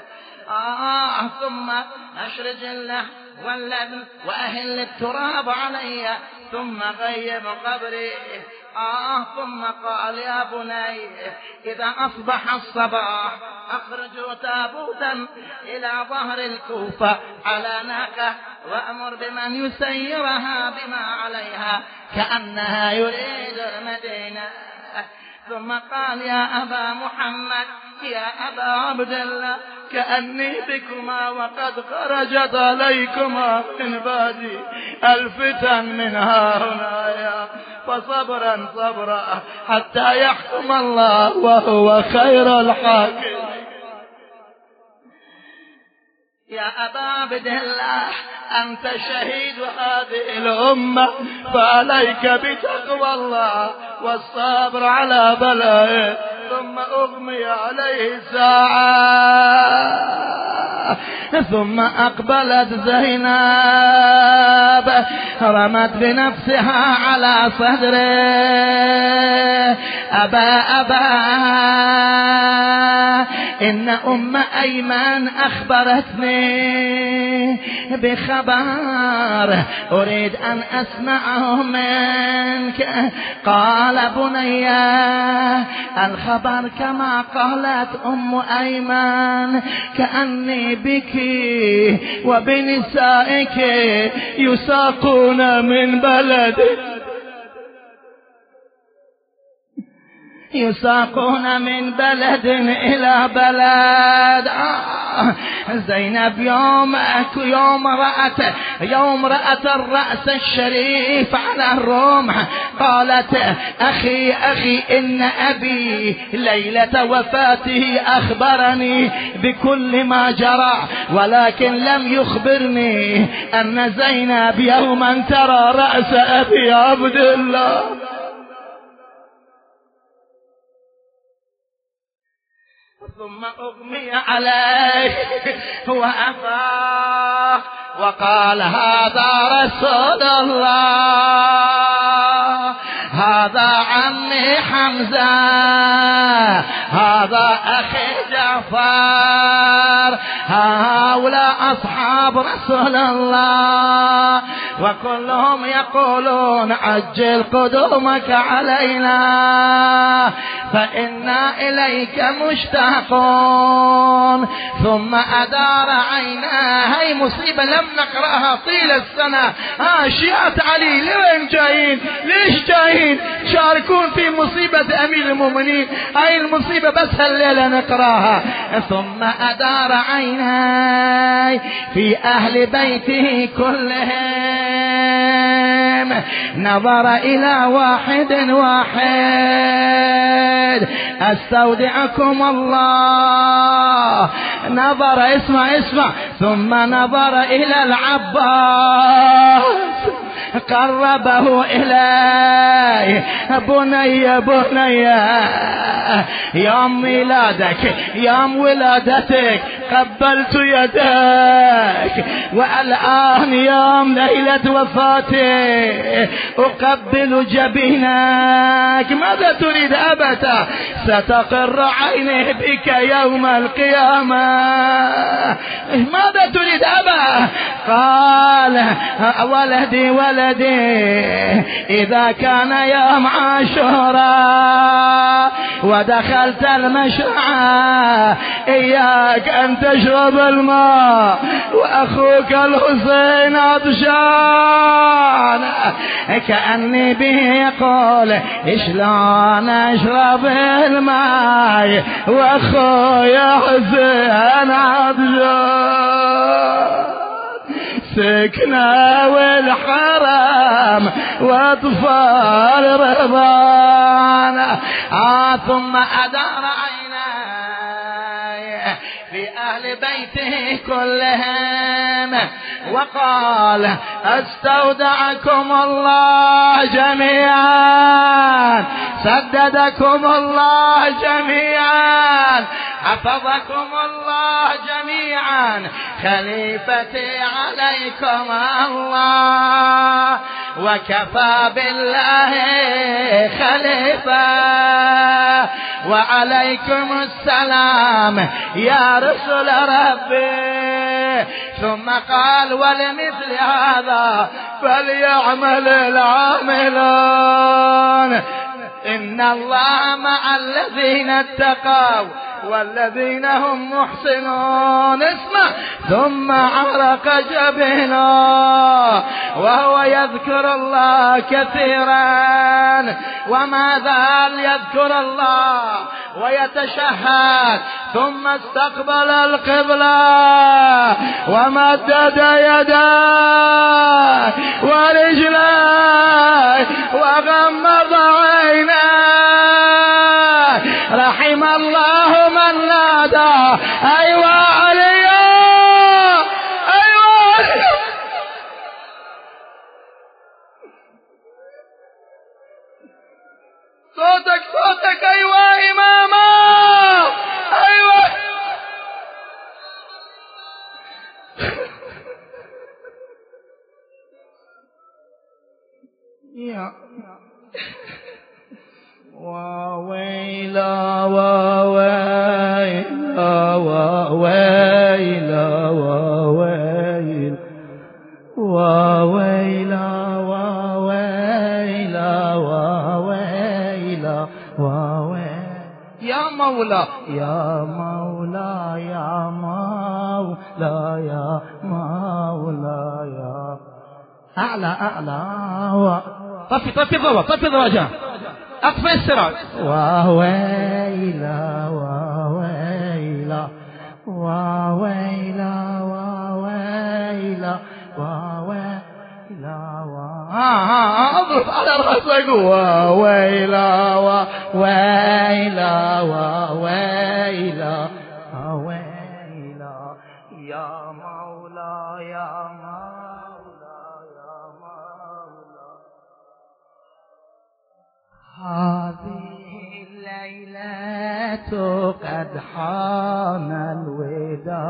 ثم أشرج اللحم واللبن وأهل التراب علي ثم غيب قبري. ثم قال يا بني إذا أصبح الصباح أخرجوا تابوتا إلى ظهر الكوفة على ناقة وأمر بمن يسيرها بما عليها كأنها يريد المدينة. ثم قال يا أبا محمد يا أبا عبد الله كأني بكما وقد خرجت عليكما من بعدي الفتن من هاهنا، فصبرا صبرا حتى يحكم الله وهو خير الحاكم. يا أبا عبد الله أنت شهيد هذه الأمة، فعليك بتقوى الله والصبر على بلائه. ثم أغمي عليه ساعة، ثم أقبلت زينب رمت بنفسها على صدره. أبا إن أم أيمن أخبرتني بخبر أريد أن أسمعه منك. قال بني الخبر كما قالت أم أيمن، كأني بك وبنسائك يساقون من بلد إلى بلد. زينب يوم رأت الرأس الشريف على الرمح قالت أخي إن أبي ليلة وفاته أخبرني بكل ما جرى، ولكن لم يخبرني أن زينب يوما ترى رأس أبي عبد الله. ثم أغمي عليه وأفاق وقال هذا رسول الله، هذا عمي حمزة، هذا أخي جعفر، هؤلاء أصحاب رسول الله، وكلهم يقولون عجل قدومك علينا فإنا إليك مشتاقون. ثم أدار عيناه. هاي مصيبة لم نقرأها طيل السنة. شيعة علي لوين جايين؟ ليش جايين؟ شاركون في مصيبة أمير المؤمنين. هاي المصيبة بس هالليلة نقرأها. ثم أدار عيناه في أهل بيته كلهم، نظر إلى واحد استودعكم الله. نظر اسمع ثم نظر إلى العباس قربه إليه. بني يوم ميلادك يوم ولادتك قبلت يدك، والآن يوم ليلة وفاتك أقبل جبينك. ماذا تريد أبتا؟ ستقر عينه بك يوم القيامة. ماذا تريد أبا؟ قال ولدي إذا كان يوم عاشوراء ودخلت المشرعة إياك أن تشرب الماء، وأخوك الحسين عطشان. كأني به يقول شلون أشرب الماء وأخويا حسين عطشان. سكنة والحرام واطفال رضانا. ثم أدار عيناه في أهل بيته كلهم وقال استودعكم الله جميعا سددكم الله جميعا، حفظكم الله جميعا. خليفتي عليكم الله، وكفى بالله خليفة، وعليكم السلام يا رسل ربي. ثم قال ولمثل هذا فليعمل العاملون، إن الله مع الذين اتقوا والذين هم محسنون. اسمع، ثم عرق جبهنا وهو يذكر الله كثيرا، وما زال يذكر الله ويتشهد. ثم استقبل القبلة ومدد يديه ورجليه وغمض عينيه. رحم الله من نادى أيوة علي، أيوة علي. صوتك صوتك، أيوة إماما، أيوة. يا وويلا وويلا وويلا وويلا وويلا وويلا وويلا وويلا. يا مولا يا مولا يا مولا يا مولا يا أعلى أعلى. طفي الضوء، طفي الضوء، أطفئ السراج. وويلا وويلا وويلا وويلا وويلا. اضرب على راسك. وويلا وويلا وويلا وويلا يا مولا يا مولا يا مولا. هذه الليلة قد حان الوداع